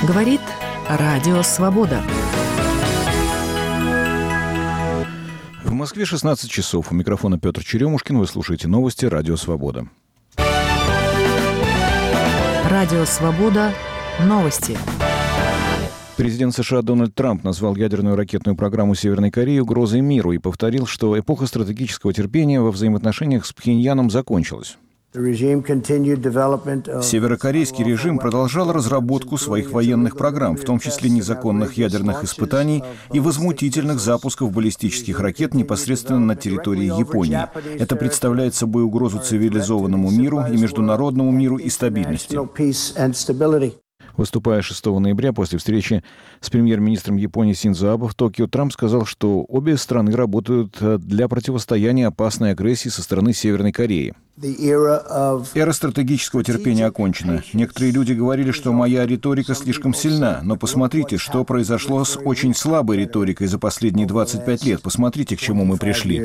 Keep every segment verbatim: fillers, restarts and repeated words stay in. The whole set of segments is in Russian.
Говорит Радио Свобода. В Москве шестнадцать часов. У микрофона Петр Черемушкин. Вы слушаете новости Радио Свобода. Радио Свобода. Новости. Президент США Дональд Трамп назвал ядерную ракетную программу Северной Кореи угрозой миру и повторил, что эпоха стратегического терпения во взаимоотношениях с Пхеньяном закончилась. Северокорейский режим продолжал разработку своих военных программ, в том числе незаконных ядерных испытаний и возмутительных запусков баллистических ракет непосредственно на территории Японии. Это представляет собой угрозу цивилизованному миру и международному миру и стабильности. Выступая шестого ноября после встречи с премьер-министром Японии Синдзо Абе в Токио, Трамп сказал, что обе страны работают для противостояния опасной агрессии со стороны Северной Кореи. Эра стратегического терпения окончена. Некоторые люди говорили, что моя риторика слишком сильна, но посмотрите, что произошло с очень слабой риторикой за последние двадцать пять лет. Посмотрите, к чему мы пришли.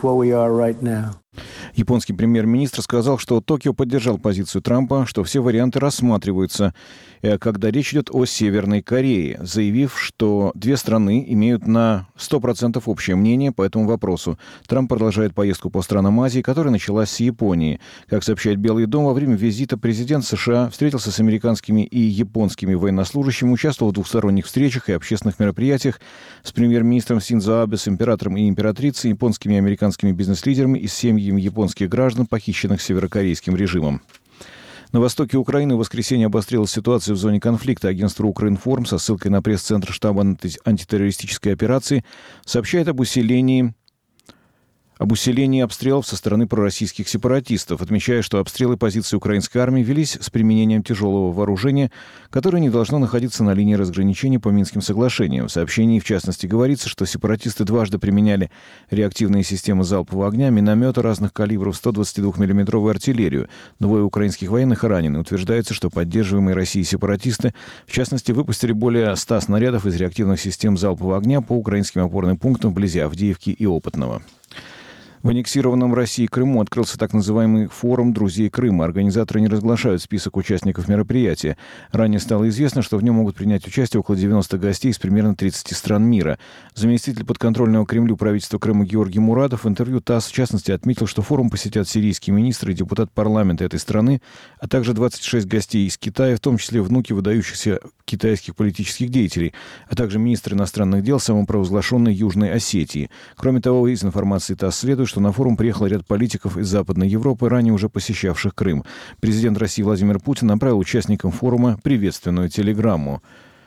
Японский премьер-министр сказал, что Токио поддержал позицию Трампа, что все варианты рассматриваются, когда речь идет о Северной Корее, заявив, что две страны имеют на сто процентов общее мнение по этому вопросу. Трамп продолжает поездку по странам Азии, которая началась с Японии. Как сообщает Белый дом, во время визита президент США встретился с американскими и японскими военнослужащими, участвовал в двухсторонних встречах и общественных мероприятиях с премьер-министром Синдзо Абе, с императором и императрицей, японскими и американскими бизнес-лидерами и семьями японских граждан, похищенных северокорейским режимом. На востоке Украины в воскресенье обострилась ситуация в зоне конфликта. Агентство «Укринформ» со ссылкой на пресс-центр штаба антитеррористической операции сообщает об усилении об усилении обстрелов со стороны пророссийских сепаратистов, отмечая, что обстрелы позиций украинской армии велись с применением тяжелого вооружения, которое не должно находиться на линии разграничения по Минским соглашениям. В сообщении, в частности, говорится, что сепаратисты дважды применяли реактивные системы залпового огня, минометы разных калибров, сто двадцатидвухмиллиметровую артиллерию. Двое украинских военных ранены. Утверждается, что поддерживаемые Россией сепаратисты, в частности, выпустили более ста снарядов из реактивных систем залпового огня по украинским опорным пунктам вблизи Авдеевки и Опытного. В аннексированном России Крыму открылся так называемый форум «Друзей Крыма». Организаторы не разглашают список участников мероприятия. Ранее стало известно, что в нем могут принять участие около девяноста гостей из примерно тридцати стран мира. Заместитель подконтрольного Кремлю правительства Крыма Георгий Мурадов в интервью ТАСС в частности отметил, что форум посетят сирийские министры и депутат парламента этой страны, а также двадцать шесть гостей из Китая, в том числе внуки выдающихся китайских политических деятелей, а также министр иностранных дел самопровозглашенной Южной Осетии. Кроме того, из информации ТАСС следует, что на форум приехал ряд политиков из Западной Европы, ранее уже посещавших Крым. Президент России Владимир Путин направил участникам форума приветственную телеграмму.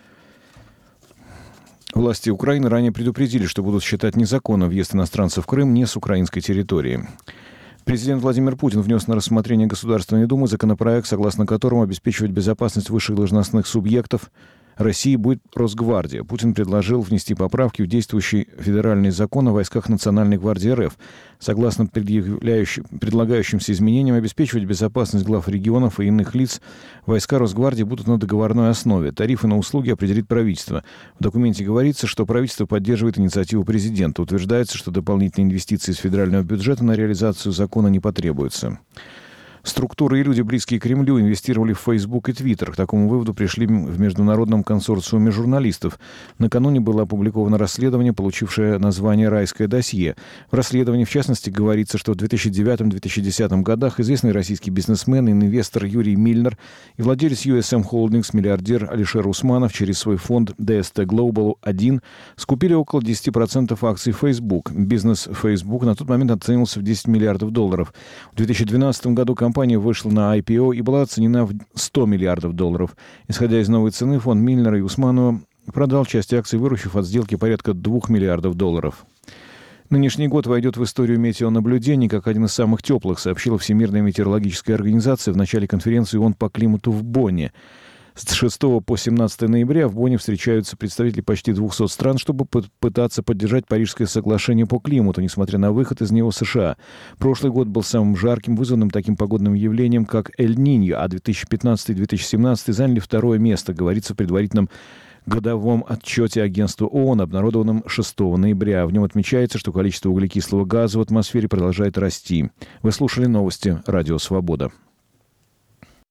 Власти Украины ранее предупредили, что будут считать незаконным въезд иностранцев в Крым не с украинской территории. Президент Владимир Путин внес на рассмотрение Государственной Думы законопроект, согласно которому обеспечивать безопасность высших должностных субъектов России будет Росгвардия. Путин предложил внести поправки в действующий федеральный закон о войсках Национальной гвардии РФ. Согласно предлагающимся изменениям, обеспечивать безопасность глав регионов и иных лиц войска Росгвардии будут на договорной основе. Тарифы на услуги определит правительство. В документе говорится, что правительство поддерживает инициативу президента. Утверждается, что дополнительные инвестиции из федерального бюджета на реализацию закона не потребуются. Структуры и люди, близкие к Кремлю, инвестировали в Facebook и Twitter. К такому выводу пришли в международном консорциуме журналистов. Накануне было опубликовано расследование, получившее название «Райское досье». В расследовании, в частности, говорится, что в две тысячи девятом - две тысячи десятом годах известный российский бизнесмен и инвестор Юрий Мильнер и владелец ю эс эм Holdings, миллиардер Алишер Усманов через свой фонд ди эс ти Global один скупили около десяти процентов акций Facebook. Бизнес Facebook на тот момент оценивался в десять миллиардов долларов. В две тысячи двенадцатом году компания Компания вышла на ай пи о и была оценена в сто миллиардов долларов. Исходя из новой цены, фонд Мильнера и Усманова продал часть акций, выручив от сделки порядка двух миллиардов долларов. Нынешний год войдет в историю метеонаблюдений как один из самых теплых, сообщила Всемирная метеорологическая организация в начале конференции ООН по климату в Бонне. С шестого по семнадцатое ноября в Бонне встречаются представители почти двухсот стран, чтобы пытаться поддержать Парижское соглашение по климату, несмотря на выход из него США. Прошлый год был самым жарким, вызванным таким погодным явлением, как Эль-Ниньо, а две тысячи пятнадцатый - две тысячи семнадцатый заняли второе место, говорится в предварительном годовом отчете агентства ООН, обнародованном шестого ноября. В нем отмечается, что количество углекислого газа в атмосфере продолжает расти. Вы слушали новости «Радио Свобода».